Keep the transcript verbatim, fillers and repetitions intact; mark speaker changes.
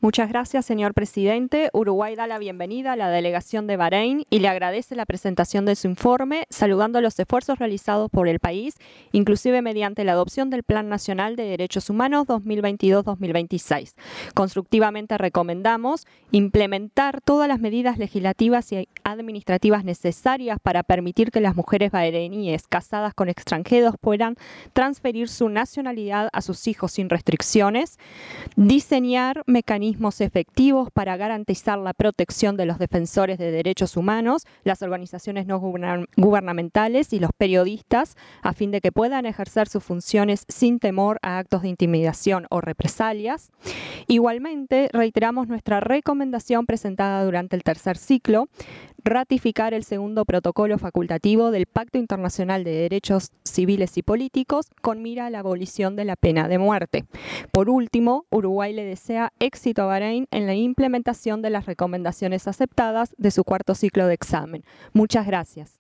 Speaker 1: Muchas gracias, señor presidente. Uruguay da la bienvenida a la delegación de Bahrein y le agradece la presentación de su informe, saludando los esfuerzos realizados por el país, inclusive mediante la adopción del Plan Nacional de Derechos Humanos dos mil veintidós a dos mil veintiséis. Constructivamente recomendamos implementar todas las medidas legislativas y administrativas necesarias para permitir que las mujeres bahreiníes casadas con extranjeros puedan transferir su nacionalidad a sus hijos sin restricciones, diseñar mecanismos efectivos para garantizar la protección de los defensores de derechos humanos, las organizaciones no gubernamentales y los periodistas, a fin de que puedan ejercer sus funciones sin temor a actos de intimidación o represalias. Igualmente, reiteramos nuestra recomendación presentada durante el tercer ciclo, ratificar el segundo protocolo facultativo del Pacto Internacional de Derechos Civiles y Políticos con mira a la abolición de la pena de muerte. Por último, Uruguay le desea éxito a Bahrein en la implementación de las recomendaciones aceptadas de su cuarto ciclo de examen. Muchas gracias.